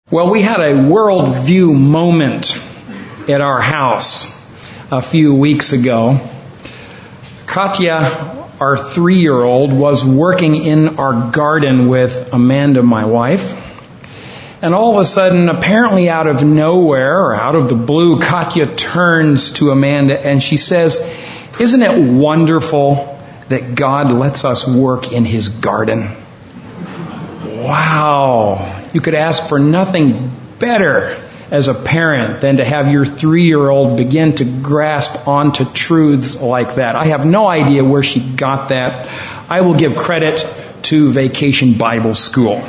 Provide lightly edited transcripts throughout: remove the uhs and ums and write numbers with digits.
Well, we had a worldview moment at our house a few weeks ago. Katya, our 3-year-old, was working in our garden with Amanda, my wife. And all of a sudden, apparently out of nowhere, or out of the blue, Katya turns to Amanda and she says, "Isn't it wonderful that God lets us work in His garden?" Wow! You could ask for nothing better as a parent than to have your 3-year-old begin to grasp onto truths like that. I have no idea where she got that. I will give credit to Vacation Bible School.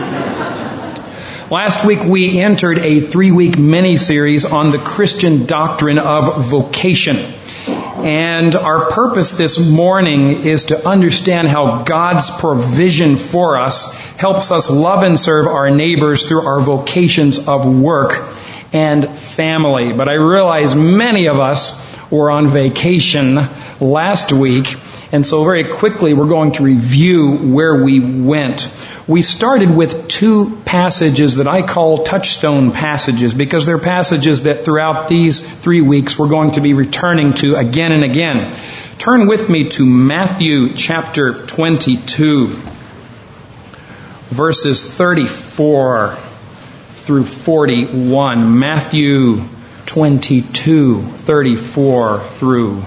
Last week we entered a 3-week mini-series on the Christian doctrine of vocation. And our purpose this morning is to understand how God's provision for us helps us love and serve our neighbors through our vocations of work and family. But I realize many of us were on vacation last week, and so very quickly we're going to review where we went. We started with 2 passages that I call touchstone passages because they're passages that throughout these 3 weeks we're going to be returning to again and again. Turn with me to Matthew chapter 22, verses 34 through 41. Matthew 22, 34 through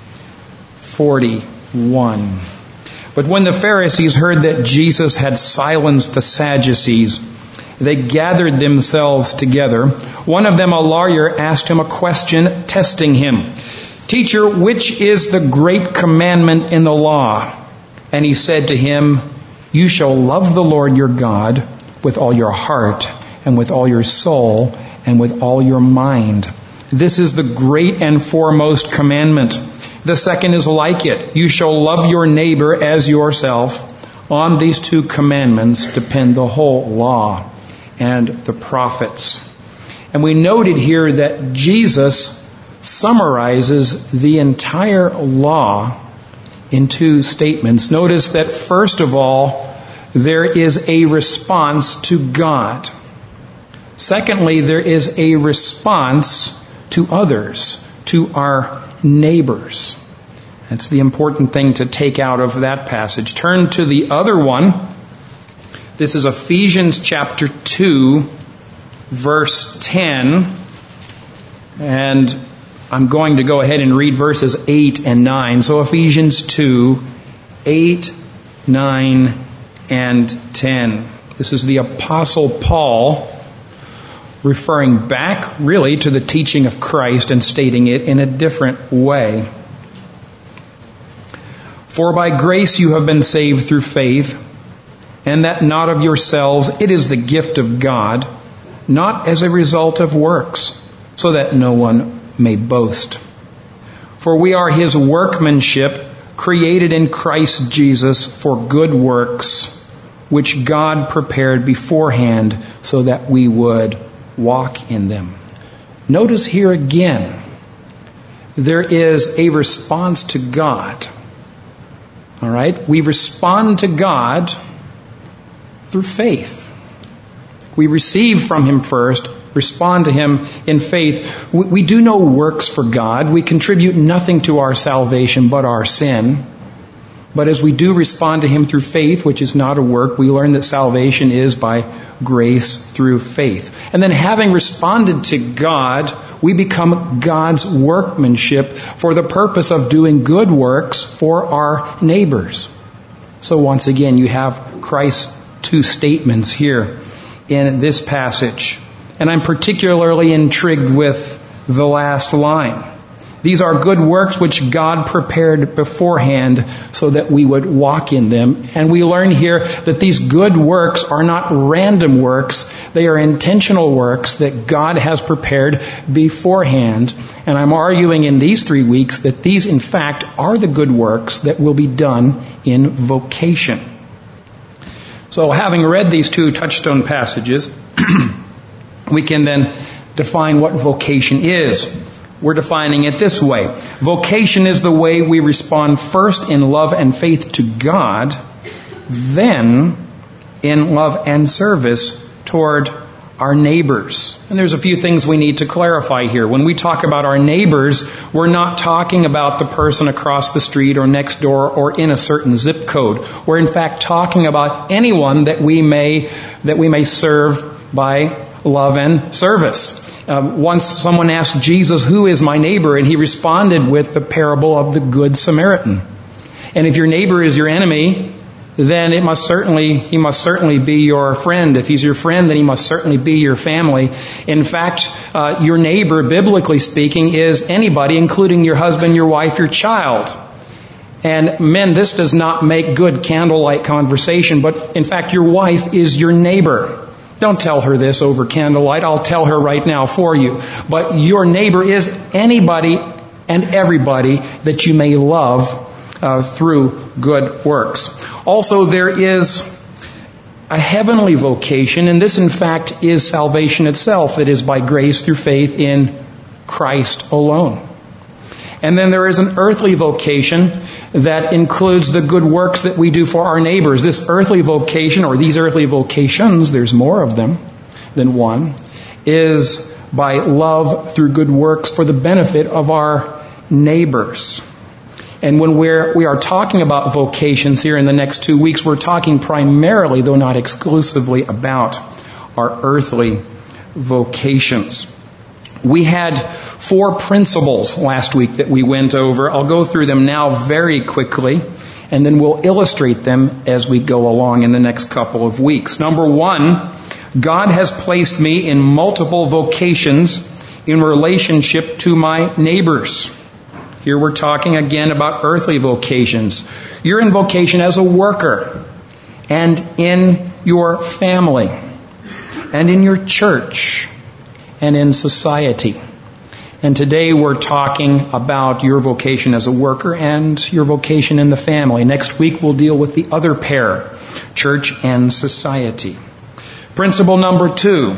41. But when the Pharisees heard that Jesus had silenced the Sadducees, they gathered themselves together. One of them, a lawyer, asked him a question, testing him. "Teacher, which is the great commandment in the law?" And he said to him, "You shall love the Lord your God with all your heart and with all your soul and with all your mind. This is the great and foremost commandment. The second is like it. You shall love your neighbor as yourself. On these 2 commandments depend the whole law and the prophets." And we noted here that Jesus summarizes the entire law in 2 statements. Notice that first of all, there is a response to God. Secondly, there is a response to others, to our neighbors. That's the important thing to take out of that passage. Turn to the other one. This is Ephesians chapter 2, verse 10. And I'm going to go ahead and read verses 8 and 9. So Ephesians 2, 8, 9, and 10. This is the Apostle Paul referring back really to the teaching of Christ and stating it in a different way. "For by grace you have been saved through faith, and that not of yourselves, it is the gift of God, not as a result of works, so that no one may boast. For we are His workmanship, created in Christ Jesus for good works, which God prepared beforehand so that we would walk in them." Notice here again, there is a response to God. All right? We respond to God through faith. We receive from Him first, respond to Him in faith. We do no works for God. We contribute nothing to our salvation but our sin. But as we do respond to Him through faith, which is not a work, we learn that salvation is by grace through faith. And then having responded to God, we become God's workmanship for the purpose of doing good works for our neighbors. So once again, you have Christ's 2 statements here in this passage. And I'm particularly intrigued with the last line. These are good works which God prepared beforehand so that we would walk in them. And we learn here that these good works are not random works. They are intentional works that God has prepared beforehand. And I'm arguing in these 3 weeks that these, in fact, are the good works that will be done in vocation. So having read these 2 touchstone passages, we can then define what vocation is. We're defining it this way. Vocation is the way we respond first in love and faith to God, then in love and service toward our neighbors. And there's a few things we need to clarify here. When we talk about our neighbors, we're not talking about the person across the street or next door or in a certain zip code. We're in fact talking about anyone that we may serve by love and service. Once someone asked Jesus, "Who is my neighbor?" and he responded with the parable of the Good Samaritan. And if your neighbor is your enemy, then he must certainly be your friend. If he's your friend, then he must certainly be your family. In fact, your neighbor, biblically speaking, is anybody, including your husband, your wife, your child. And men, this does not make good candlelight conversation, but in fact, your wife is your neighbor. Don't tell her this over candlelight. I'll tell her right now for you. But your neighbor is anybody and everybody that you may love through good works. Also, there is a heavenly vocation, and this in fact is salvation itself, that is by grace through faith in Christ alone. And then there is an earthly vocation that includes the good works that we do for our neighbors. This earthly vocation, or these earthly vocations, there's more of them than one, is by love through good works for the benefit of our neighbors. And when we are talking about vocations here in the next 2 weeks, we're talking primarily, though not exclusively, about our earthly vocations. We had 4 principles last week that we went over. I'll go through them now very quickly, and then we'll illustrate them as we go along in the next couple of weeks. Number 1, God has placed me in multiple vocations in relationship to my neighbors. Here we're talking again about earthly vocations. You're in vocation as a worker, and in your family, and in your church, and in society. And today we're talking about your vocation as a worker and your vocation in the family. Next week we'll deal with the other pair, church and society. Principle number 2,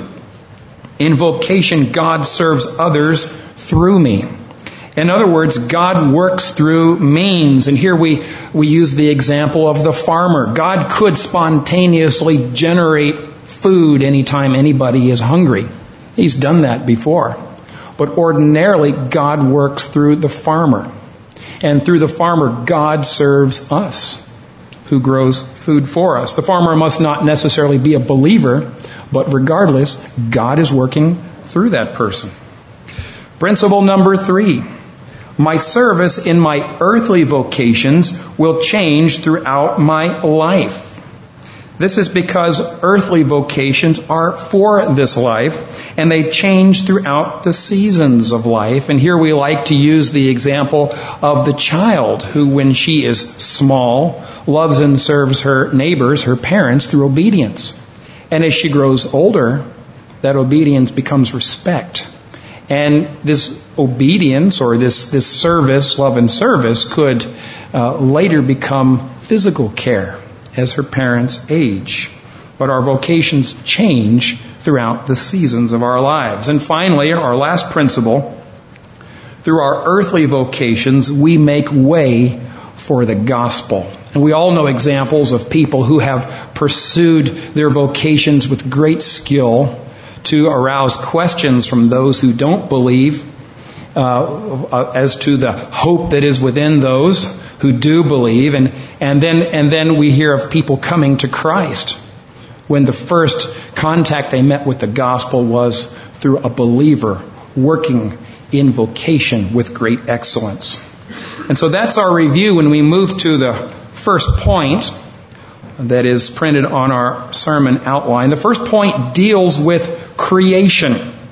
in vocation God serves others through me. In other words, God works through means. And here we use the example of the farmer. God could spontaneously generate food anytime anybody is hungry. He's done that before. But ordinarily, God works through the farmer. And through the farmer, God serves us, who grows food for us. The farmer must not necessarily be a believer, but regardless, God is working through that person. Principle number 3. My service in my earthly vocations will change throughout my life. This is because earthly vocations are for this life, and they change throughout the seasons of life. And here we like to use the example of the child who, when she is small, loves and serves her neighbors, her parents, through obedience. And as she grows older, that obedience becomes respect. And this obedience, or this service, love and service, could later become physical care as her parents age. But our vocations change throughout the seasons of our lives. And finally, our last principle, through our earthly vocations, we make way for the gospel. And we all know examples of people who have pursued their vocations with great skill to arouse questions from those who don't believe as to the hope that is within those who do believe. And then we hear of people coming to Christ when the first contact they met with the gospel was through a believer working in vocation with great excellence. And so that's our review. When we move to the first point that is printed on our sermon outline, the first point deals with creation.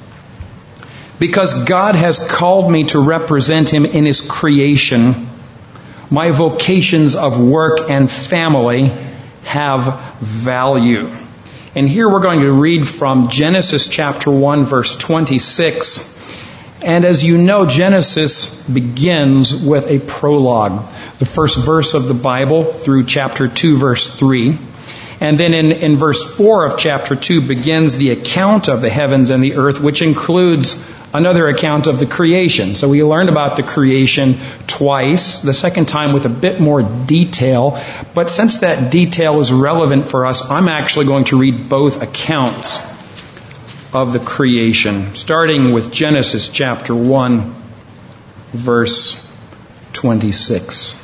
Because God has called me to represent Him in His creation, my vocations of work and family have value. And here we're going to read from Genesis chapter 1, verse 26. And as you know, Genesis begins with a prologue, the first verse of the Bible through chapter 2, verse 3. And then in verse 4 of chapter 2 begins the account of the heavens and the earth, which includes another account of the creation. So we learned about the creation twice, the second time with a bit more detail. But since that detail is relevant for us, I'm actually going to read both accounts of the creation, starting with Genesis chapter 1, verse 26.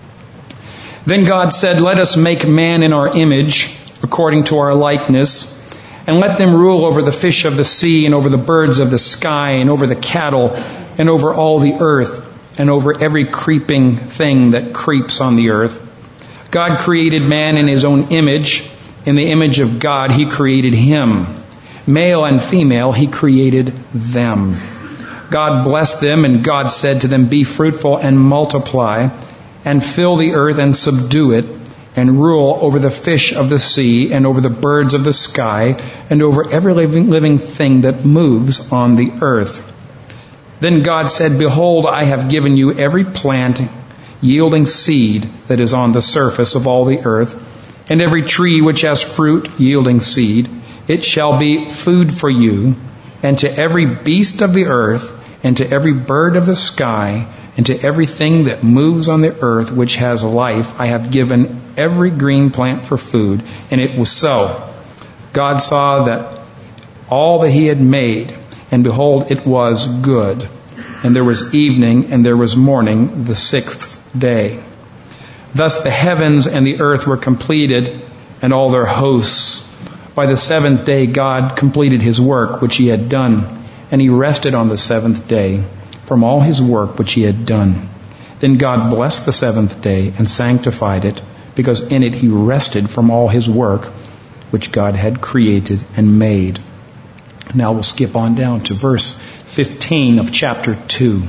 Then God said, "Let us make man in our image, according to our likeness, and let them rule over the fish of the sea, and over the birds of the sky, and over the cattle, and over all the earth, and over every creeping thing that creeps on the earth." God created man in His own image. In the image of God, He created him. Male and female, He created them. God blessed them, and God said to them, "Be fruitful and multiply, and fill the earth and subdue it, and rule over the fish of the sea, and over the birds of the sky, and over every living thing that moves on the earth." Then God said, "Behold, I have given you every plant yielding seed that is on the surface of all the earth, and every tree which has fruit yielding seed. It shall be food for you, and to every beast of the earth, and to every bird of the sky, and to everything that moves on the earth which has life, I have given every green plant for food." And it was so. God saw that all that He had made, and behold, it was good. And there was evening, and there was morning, the sixth day. Thus the heavens and the earth were completed, and all their hosts. By the seventh day God completed His work which He had done, and He rested on the seventh day from all His work which He had done. Then God blessed the seventh day and sanctified it, because in it He rested from all His work which God had created and made. Now we'll skip on down to verse 15 of chapter 2.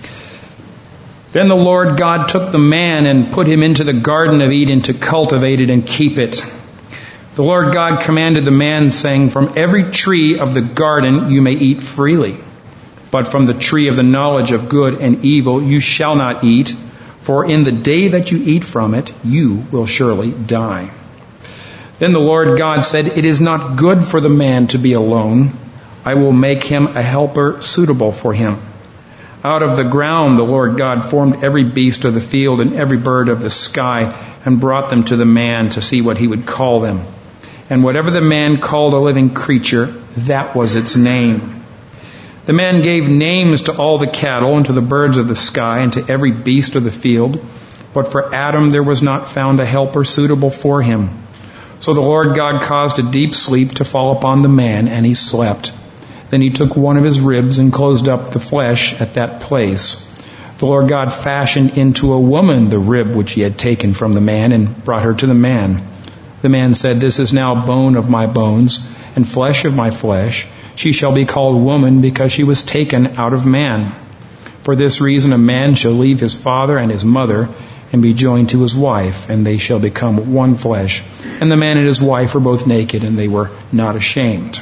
Then the Lord God took the man and put him into the Garden of Eden to cultivate it and keep it. The Lord God commanded the man, saying, "From every tree of the garden you may eat freely, but from the tree of the knowledge of good and evil you shall not eat, for in the day that you eat from it you will surely die." Then the Lord God said, "It is not good for the man to be alone. I will make him a helper suitable for him." Out of the ground the Lord God formed every beast of the field and every bird of the sky, and brought them to the man to see what he would call them. And whatever the man called a living creature, that was its name. The man gave names to all the cattle, and to the birds of the sky, and to every beast of the field. But for Adam there was not found a helper suitable for him. So the Lord God caused a deep sleep to fall upon the man, and he slept. Then He took one of his ribs and closed up the flesh at that place. The Lord God fashioned into a woman the rib which He had taken from the man, and brought her to the man. The man said, "This is now bone of my bones, and flesh of my flesh. She shall be called woman, because she was taken out of man. For this reason a man shall leave his father and his mother, and be joined to his wife, and they shall become one flesh. And the man and his wife were both naked, and they were not ashamed."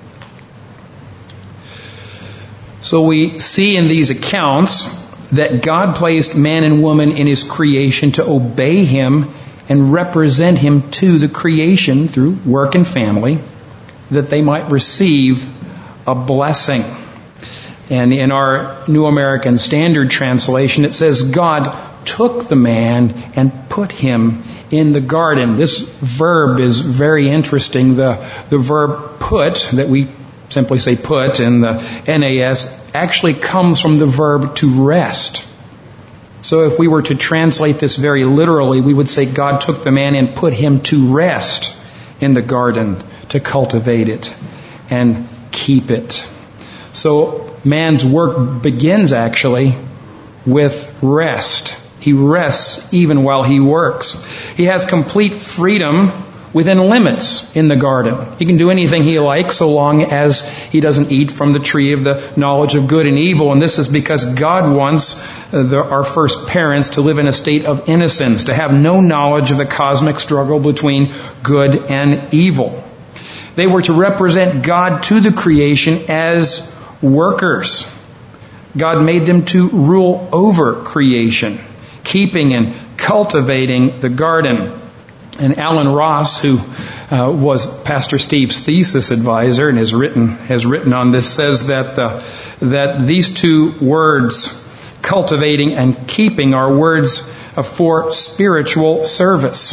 So we see in these accounts that God placed man and woman in His creation to obey Him and represent Him to the creation through work and family, that they might receive a blessing. And in our New American Standard Translation, it says, "God took the man and put him in the garden." This verb is very interesting. The verb put, that we simply say put in the NAS, actually comes from the verb to rest. So if we were to translate this very literally, we would say God took the man and put him to rest in the garden, to cultivate it and keep it. So man's work begins actually with rest. He rests even while he works. He has complete freedom within limits in the garden. He can do anything he likes so long as he doesn't eat from the tree of the knowledge of good and evil. And this is because God wants our first parents to live in a state of innocence, to have no knowledge of the cosmic struggle between good and evil. They were to represent God to the creation as workers. God made them to rule over creation, keeping and cultivating the garden. And Alan Ross, who was Pastor Steve's thesis advisor and has written on this, says that these two words, cultivating and keeping, are words for spiritual service.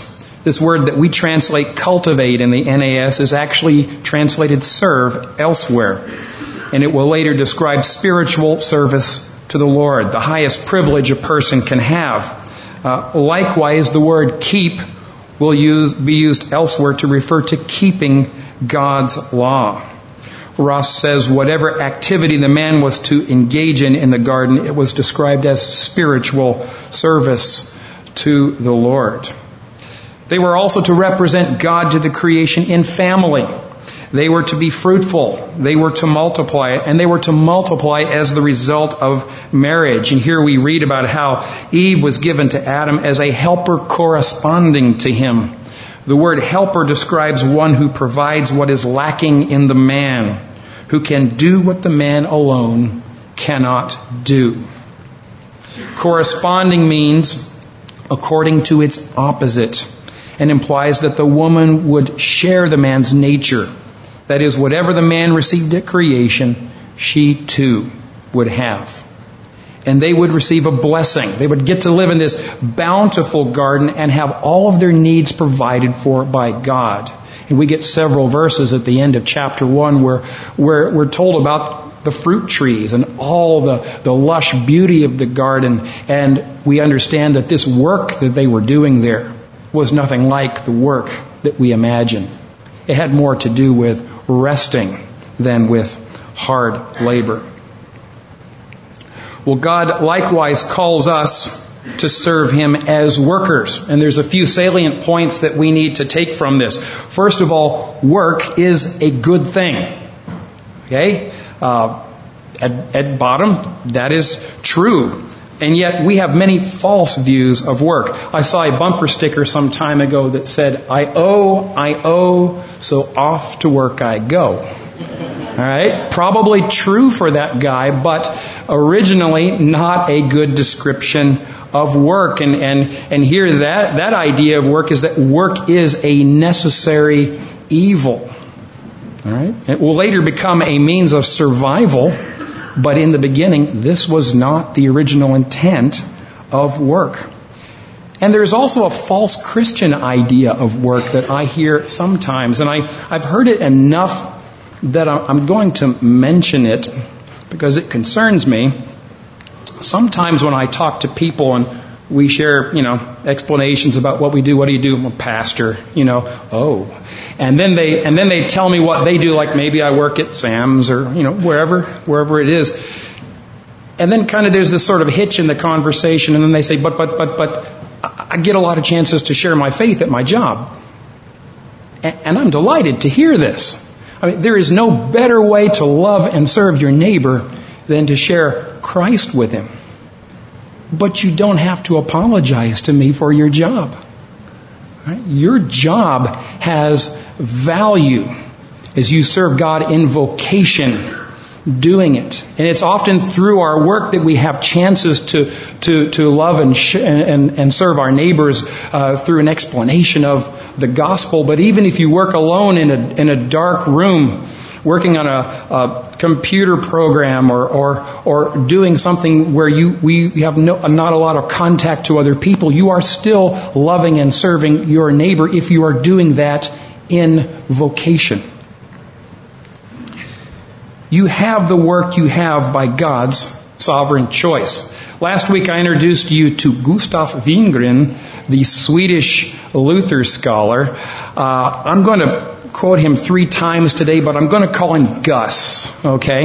This word that we translate cultivate in the NAS is actually translated serve elsewhere. And it will later describe spiritual service to the Lord, the highest privilege a person can have. Likewise, the word keep will be used elsewhere to refer to keeping God's law. Ross says whatever activity the man was to engage in the garden, it was described as spiritual service to the Lord. They were also to represent God to the creation in family. They were to be fruitful. They were to multiply, and they were to multiply as the result of marriage. And here we read about how Eve was given to Adam as a helper corresponding to him. The word helper describes one who provides what is lacking in the man, who can do what the man alone cannot do. Corresponding means according to its opposite, and implies that the woman would share the man's nature. That is, whatever the man received at creation, she too would have. And they would receive a blessing. They would get to live in this bountiful garden and have all of their needs provided for by God. And we get several verses at the end of chapter 1 where we're told about the fruit trees and all the lush beauty of the garden. And we understand that this work that they were doing there was nothing like the work that we imagine. It had more to do with resting than with hard labor. Well, God likewise calls us to serve Him as workers. And there's a few salient points that we need to take from this. First of all, work is a good thing. Okay? At bottom, that is true. And yet we have many false views of work. I saw a bumper sticker some time ago that said, I owe, so off to work I go. All right? Probably true for that guy, but originally not a good description of work. And here that idea of work is that work is a necessary evil. All right? It will later become a means of survival. But in the beginning, this was not the original intent of work. And there's also a false Christian idea of work that I hear sometimes. And I've heard it enough that I'm going to mention it because it concerns me. Sometimes when I talk to people and we share, explanations about what we do. What do you do? I'm a pastor, And then they tell me what they do, like maybe I work at Sam's or, wherever it is. And then kind of there's this sort of hitch in the conversation, and then they say, but I get a lot of chances to share my faith at my job. And I'm delighted to hear this. I mean, there is no better way to love and serve your neighbor than to share Christ with him. But you don't have to apologize to me for your job. Right? Your job has value as you serve God in vocation, doing it. And it's often through our work that we have chances to love and serve our neighbors through an explanation of the gospel. But even if you work alone in a dark room, working on a computer program or doing something where we have not a lot of contact to other people, you are still loving and serving your neighbor if you are doing that in vocation. You have the work you have by God's sovereign choice. Last week I introduced you to Gustav Wingren, the Swedish Luther scholar. I'm going to quote him 3 times today, but I'm going to call him Gus, okay?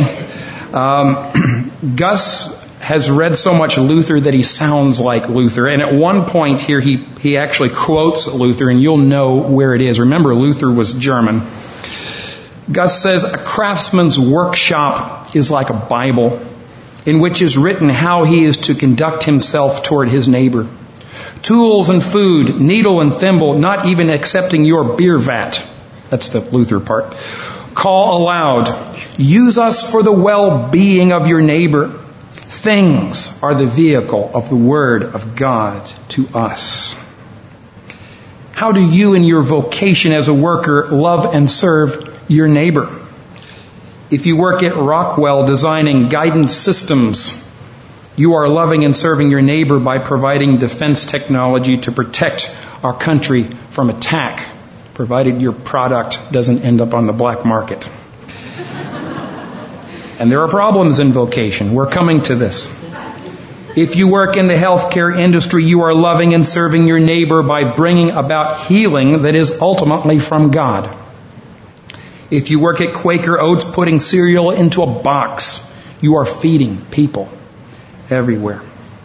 Gus has read so much Luther that he sounds like Luther. And at one point here, he actually quotes Luther, and you'll know where it is. Remember, Luther was German. Gus says, a craftsman's workshop is like a Bible in which is written how he is to conduct himself toward his neighbor. Tools and food, needle and thimble, not even accepting your beer vat. That's the Luther part. Call aloud. Use us for the well-being of your neighbor. Things are the vehicle of the Word of God to us. How do you in your vocation as a worker love and serve your neighbor? If you work at Rockwell designing guidance systems, you are loving and serving your neighbor by providing defense technology to protect our country from attack, provided your product doesn't end up on the black market. And there are problems in vocation. We're coming to this. If you work in the healthcare industry, you are loving and serving your neighbor by bringing about healing that is ultimately from God. If you work at Quaker Oats putting cereal into a box, you are feeding people everywhere.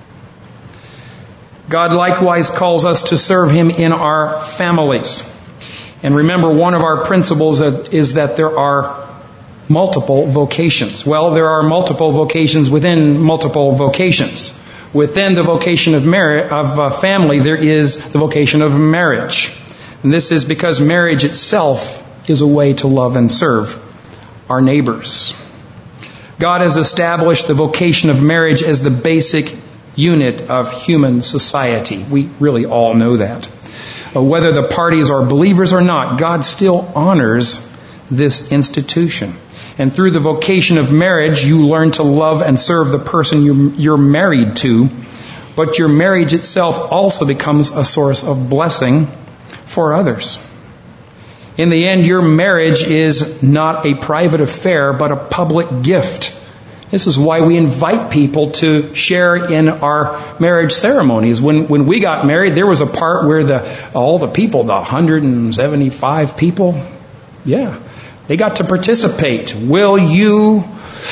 God likewise calls us to serve Him in our families. And remember, one of our principles is that there are multiple vocations. Well, there are multiple vocations within multiple vocations. Within the vocation of family, there is the vocation of marriage. And this is because marriage itself is a way to love and serve our neighbors. God has established the vocation of marriage as the basic unit of human society. We really all know that. Whether the parties are believers or not, God still honors this institution. And through the vocation of marriage, you learn to love and serve the person you're married to. But your marriage itself also becomes a source of blessing for others. In the end, your marriage is not a private affair, but a public gift. This is why we invite people to share in our marriage ceremonies. When we got married, there was a part where all the people, the 175 people, they got to participate. Will you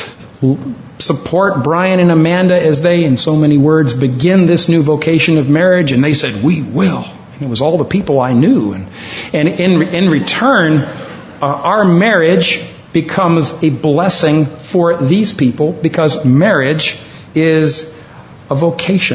support Brian and Amanda as they, in so many words, begin this new vocation of marriage? And they said, we will. And it was all the people I knew. And in return, our marriage becomes a blessing for these people because marriage is a vocation.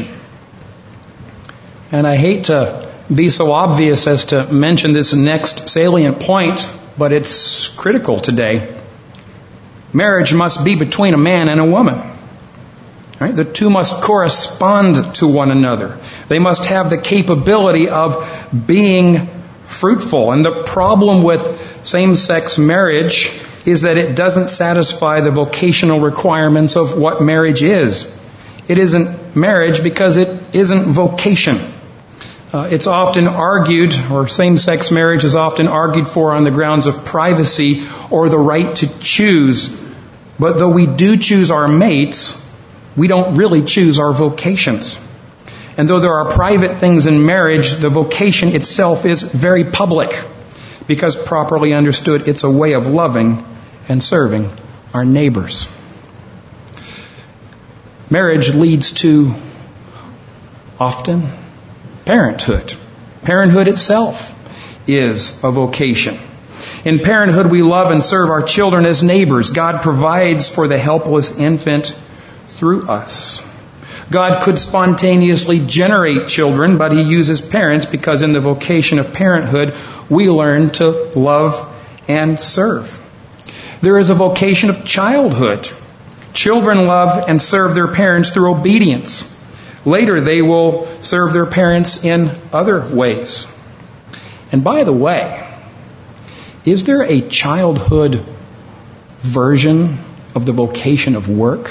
And I hate to be so obvious as to mention this next salient point, but it's critical today. Marriage must be between a man and a woman. Right? The two must correspond to one another. They must have the capability of being fruitful. And the problem with same-sex marriage is that it doesn't satisfy the vocational requirements of what marriage is. It isn't marriage because it isn't vocation. It's often argued, or same-sex marriage is often argued for on the grounds of privacy or the right to choose. But though we do choose our mates, we don't really choose our vocations. And though there are private things in marriage, the vocation itself is very public because properly understood, it's a way of loving and serving our neighbors. Marriage leads to often parenthood. Parenthood itself is a vocation. In parenthood, we love and serve our children as neighbors. God provides for the helpless infant through us. God could spontaneously generate children, but He uses parents because in the vocation of parenthood, we learn to love and serve. There is a vocation of childhood. Children love and serve their parents through obedience. Later, they will serve their parents in other ways. And by the way, is there a childhood version of the vocation of work?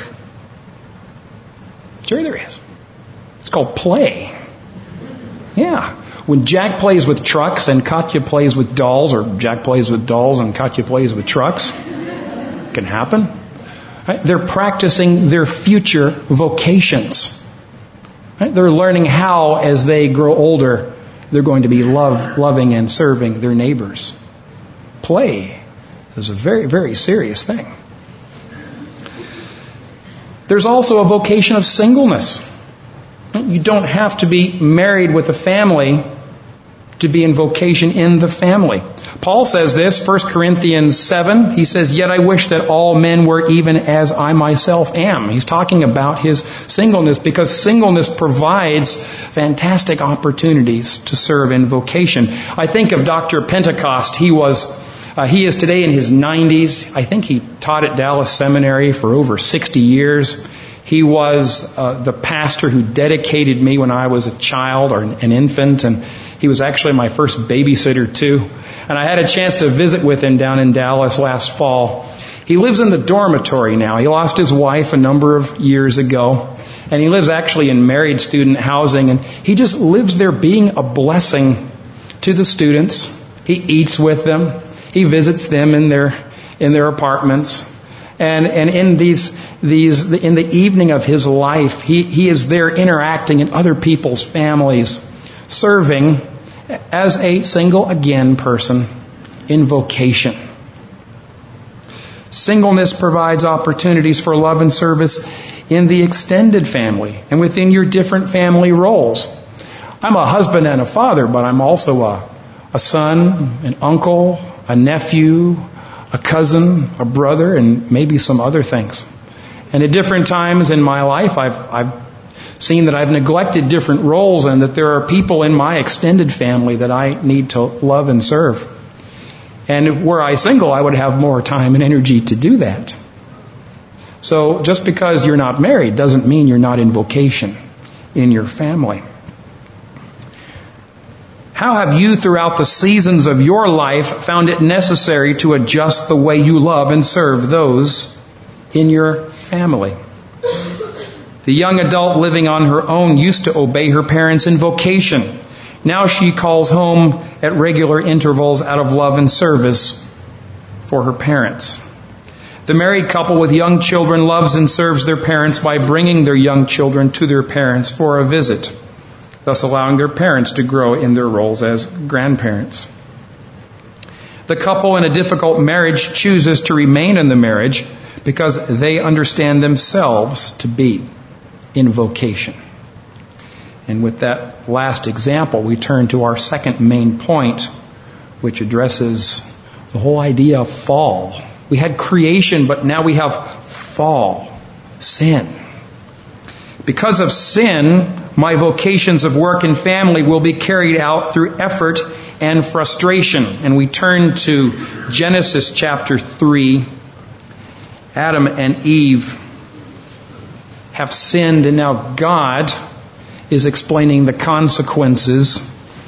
Sure there is. It's called play. Yeah. When Jack plays with trucks and Katya plays with dolls, or Jack plays with dolls and Katya plays with trucks, it can happen. Right? They're practicing their future vocations. Right? They're learning how, as they grow older, they're going to be loving and serving their neighbors. Play is a very, very serious thing. There's also a vocation of singleness. You don't have to be married with a family to be in vocation in the family. Paul says this, 1 Corinthians 7, he says, "Yet I wish that all men were even as I myself am." He's talking about his singleness because singleness provides fantastic opportunities to serve in vocation. I think of Dr. Pentecost. He is today in his 90s. I think he taught at Dallas Seminary for over 60 years. He was the pastor who dedicated me when I was a child or an infant, and he was actually my first babysitter too. And I had a chance to visit with him down in Dallas last fall. He lives in the dormitory now. He lost his wife a number of years ago. And he lives actually in married student housing. And he just lives there being a blessing to the students. He eats with them. He visits them in their apartments. And in in the evening of his life, he is there interacting in other people's families, serving as a single again person in vocation. Singleness provides opportunities for love and service in the extended family and within your different family roles. I'm a husband and a father, but I'm also a son, an uncle, a nephew, a cousin, a brother, and maybe some other things. And at different times in my life, I've seen that I've neglected different roles and that there are people in my extended family that I need to love and serve. And were I single, I would have more time and energy to do that. So just because you're not married doesn't mean you're not in vocation in your family. How have you throughout the seasons of your life found it necessary to adjust the way you love and serve those in your family? The young adult living on her own used to obey her parents in vocation. Now she calls home at regular intervals out of love and service for her parents. The married couple with young children loves and serves their parents by bringing their young children to their parents for a visit, thus allowing their parents to grow in their roles as grandparents. The couple in a difficult marriage chooses to remain in the marriage because they understand themselves to be in vocation. And with that last example, we turn to our second main point, which addresses the whole idea of fall. We had creation, but now we have fall, sin. Because of sin, my vocations of work and family will be carried out through effort and frustration. And we turn to Genesis chapter 3. Adam and Eve have sinned, and now God is explaining the consequences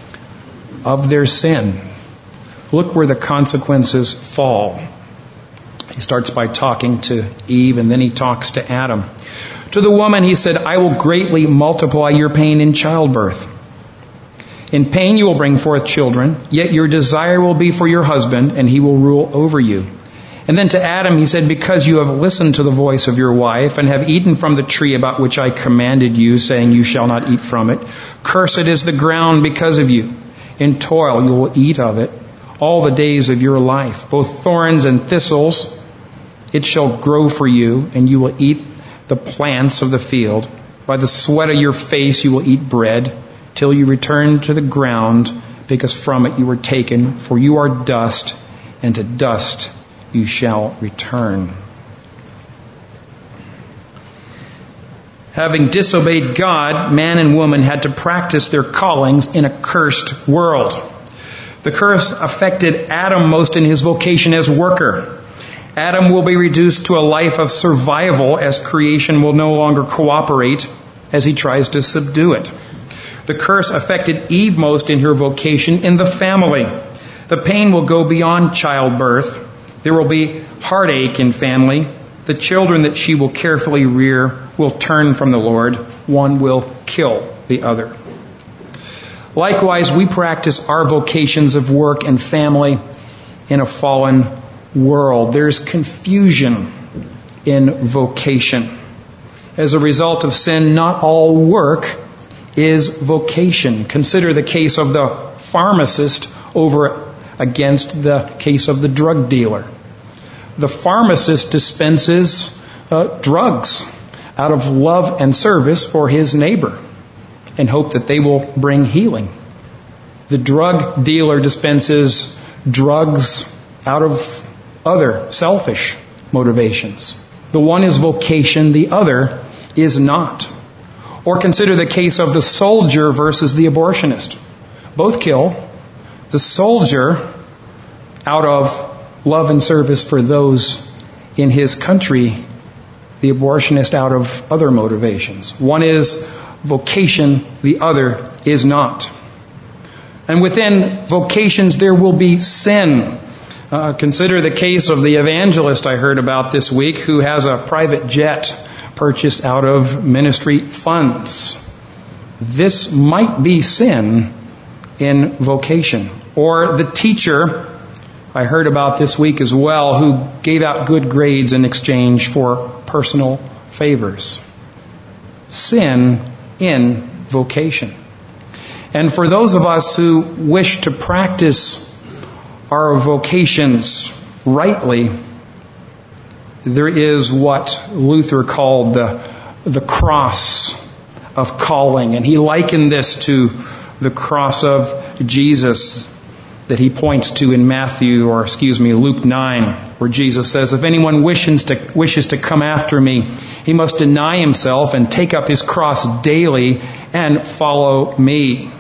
of their sin. Look where the consequences fall. He starts by talking to Eve, and then he talks to Adam. To the woman he said, I will greatly multiply your pain in childbirth. In pain you will bring forth children, yet your desire will be for your husband, and he will rule over you. And then to Adam he said, because you have listened to the voice of your wife and have eaten from the tree about which I commanded you, saying you shall not eat from it, cursed is the ground because of you. In toil you will eat of it all the days of your life. Both thorns and thistles it shall grow for you, and you will eat the plants of the field. By the sweat of your face you will eat bread, till you return to the ground, because from it you were taken, for you are dust, and to dust you shall return. Having disobeyed God, man and woman had to practice their callings in a cursed world. The curse affected Adam most in his vocation as worker. Adam will be reduced to a life of survival as creation will no longer cooperate as he tries to subdue it. The curse affected Eve most in her vocation in the family. The pain will go beyond childbirth. There will be heartache in family. The children that she will carefully rear will turn from the Lord. One will kill the other. Likewise, we practice our vocations of work and family in a fallen world. There's confusion in vocation. As a result of sin, not all work is vocation. Consider the case of the pharmacist over against the case of the drug dealer. The pharmacist dispenses drugs out of love and service for his neighbor and hope that they will bring healing. The drug dealer dispenses drugs out of other selfish motivations. The one is vocation, the other is not. Or consider the case of the soldier versus the abortionist. Both kill. The soldier out of love and service for those in his country, the abortionist out of other motivations. One is vocation, the other is not. And within vocations there will be sin. Consider the case of the evangelist I heard about this week who has a private jet purchased out of ministry funds. This might be sin in vocation. Or the teacher I heard about this week as well who gave out good grades in exchange for personal favors. Sin in vocation. And for those of us who wish to practice our vocations rightly, there is what Luther called the cross of calling. And he likened this to the cross of Jesus that he points to in Luke 9, where Jesus says, if anyone wishes to come after me, he must deny himself and take up his cross daily and follow me.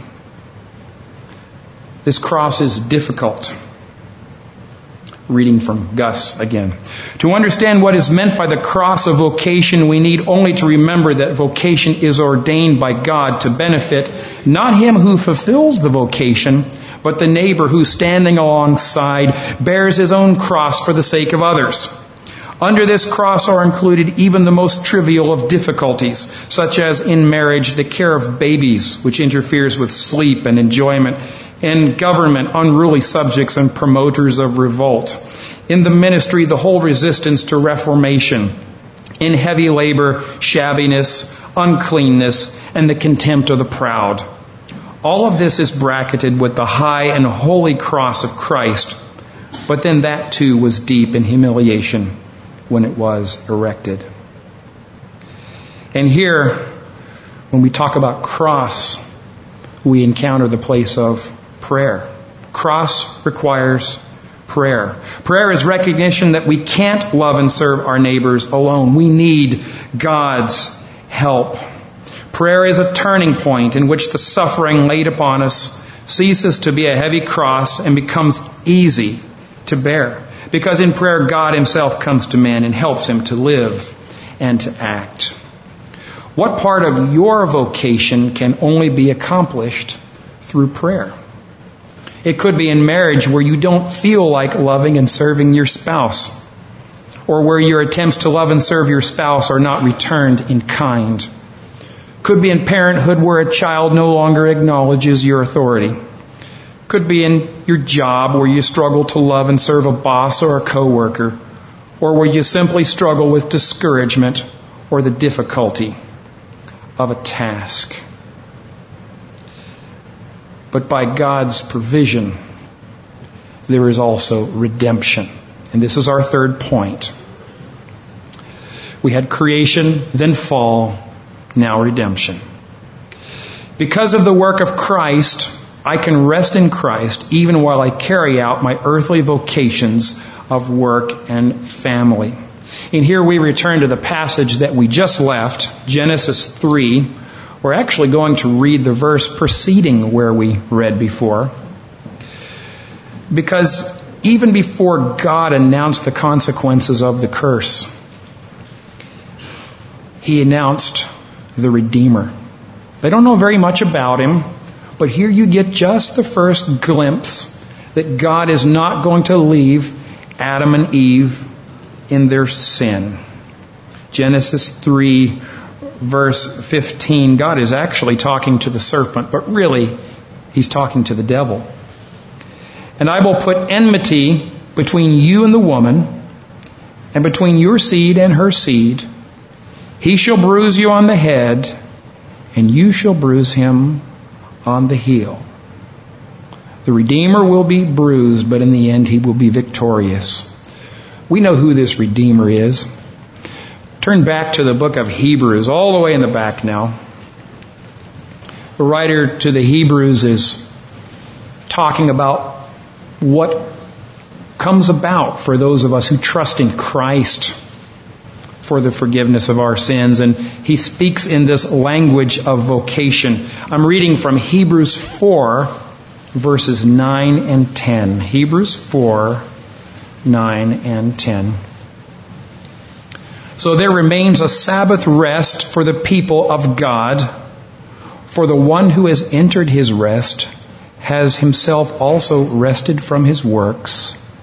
This cross is difficult. Reading from Gus again. To understand what is meant by the cross of vocation, we need only to remember that vocation is ordained by God to benefit not him who fulfills the vocation, but the neighbor who, standing alongside, bears his own cross for the sake of others. Under this cross are included even the most trivial of difficulties, such as in marriage, the care of babies, which interferes with sleep and enjoyment. In government, unruly subjects and promoters of revolt. In the ministry, the whole resistance to reformation. In heavy labor, shabbiness, uncleanness, and the contempt of the proud. All of this is bracketed with the high and holy cross of Christ, but then that too was deep in humiliation when it was erected. And here, when we talk about cross, we encounter the place of prayer. Cross requires prayer. Prayer is recognition that we can't love and serve our neighbors alone. We need God's help. Prayer is a turning point in which the suffering laid upon us ceases to be a heavy cross and becomes easy to bear. Because in prayer, God himself comes to man and helps him to live and to act. What part of your vocation can only be accomplished through prayer? It could be in marriage where you don't feel like loving and serving your spouse, or where your attempts to love and serve your spouse are not returned in kind. Could be in parenthood where a child no longer acknowledges your authority. Could be in your job where you struggle to love and serve a boss or a coworker, or where you simply struggle with discouragement or the difficulty of a task. But by God's provision, there is also redemption. And this is our third point. We had creation, then fall, now redemption. Because of the work of Christ, I can rest in Christ even while I carry out my earthly vocations of work and family. And here we return to the passage that we just left, Genesis 3. We're actually going to read the verse preceding where we read before. Because even before God announced the consequences of the curse, He announced the Redeemer. They don't know very much about Him, but here you get just the first glimpse that God is not going to leave Adam and Eve in their sin. Genesis 3, verse 15, God is actually talking to the serpent, but really, He's talking to the devil. And I will put enmity between you and the woman, and between your seed and her seed. He shall bruise you on the head, and you shall bruise him on the heel. The Redeemer will be bruised, but in the end he will be victorious. We know who this Redeemer is. Turn back to the book of Hebrews, all the way in the back now. The writer to the Hebrews is talking about what comes about for those of us who trust in Christ for the forgiveness of our sins. And he speaks in this language of vocation. I'm reading from Hebrews 4, verses 9 and 10. Hebrews 4, 9 and 10. So there remains a Sabbath rest for the people of God. For the one who has entered his rest has himself also rested from his works,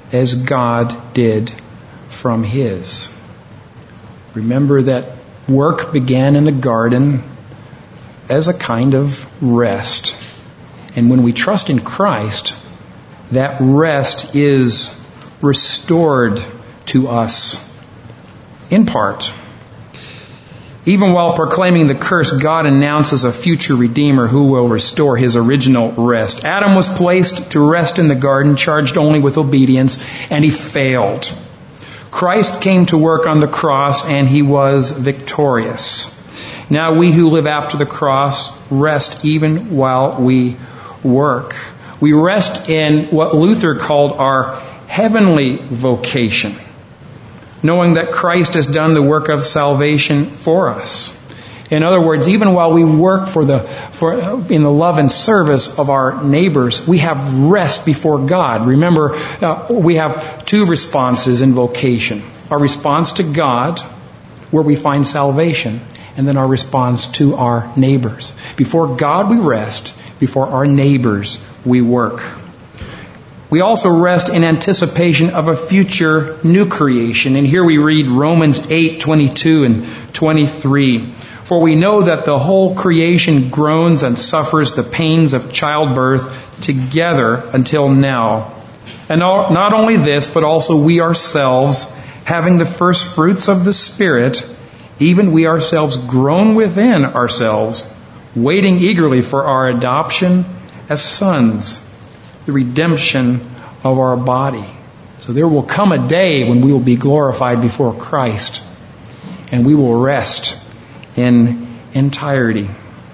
as God did from His. Remember that work began in the garden as a kind of rest. And when we trust in Christ, that rest is restored to us in part. Even while proclaiming the curse, God announces a future Redeemer who will restore His original rest. Adam was placed to rest in the garden, charged only with obedience, and he failed. Christ came to work on the cross, and He was victorious. Now we who live after the cross rest even while we work. We rest in what Luther called our heavenly vocation, knowing that Christ has done the work of salvation for us. In other words, even while we work in the love and service of our neighbors, we have rest before God. Remember, we have two responses in vocation. Our response to God, where we find salvation, and then our response to our neighbors. Before God we rest, before our neighbors we work. We also rest in anticipation of a future new creation. And here we read Romans 8:22 and 23. For we know that the whole creation groans and suffers the pains of childbirth together until now. And not only this, but also we ourselves, having the first fruits of the Spirit, even we ourselves groan within ourselves, waiting eagerly for our adoption as sons, the redemption of our body. So there will come a day when we will be glorified before Christ, and we will rest in entirety.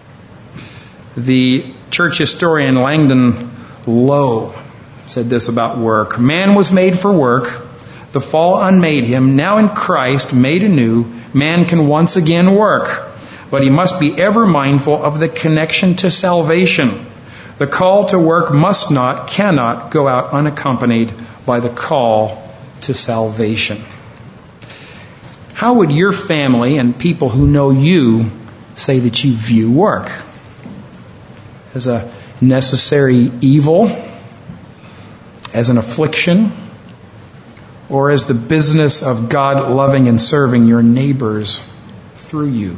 The church historian Langdon Lowe said this about work. Man was made for work. The fall unmade him. Now in Christ, made anew, man can once again work. But he must be ever mindful of the connection to salvation. The call to work cannot go out unaccompanied by the call to salvation. How would your family and people who know you say that you view work? As a necessary evil? As an affliction? Or as the business of God loving and serving your neighbors through you?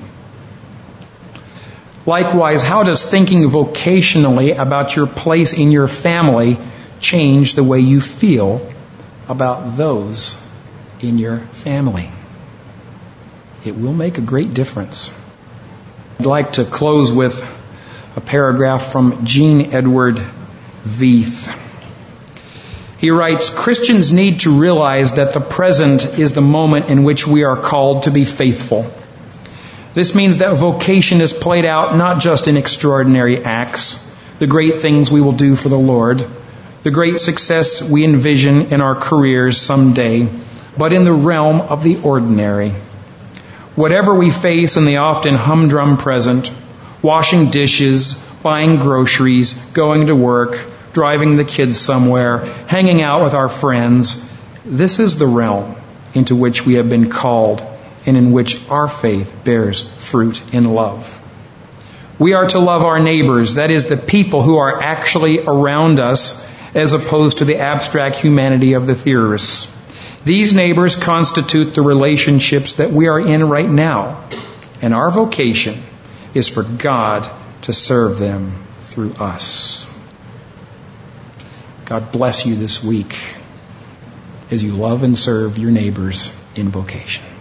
Likewise, how does thinking vocationally about your place in your family change the way you feel about those in your family? It will make a great difference. I'd like to close with a paragraph from Jean Edward Veith. He writes, Christians need to realize that the present is the moment in which we are called to be faithful. This means that vocation is played out not just in extraordinary acts, the great things we will do for the Lord, the great success we envision in our careers someday, but in the realm of the ordinary. Whatever we face in the often humdrum present, washing dishes, buying groceries, going to work, driving the kids somewhere, hanging out with our friends, this is the realm into which we have been called and in which our faith bears fruit in love. We are to love our neighbors, that is, the people who are actually around us, as opposed to the abstract humanity of the theorists. These neighbors constitute the relationships that we are in right now, and our vocation is for God to serve them through us. God bless you this week as you love and serve your neighbors in vocation.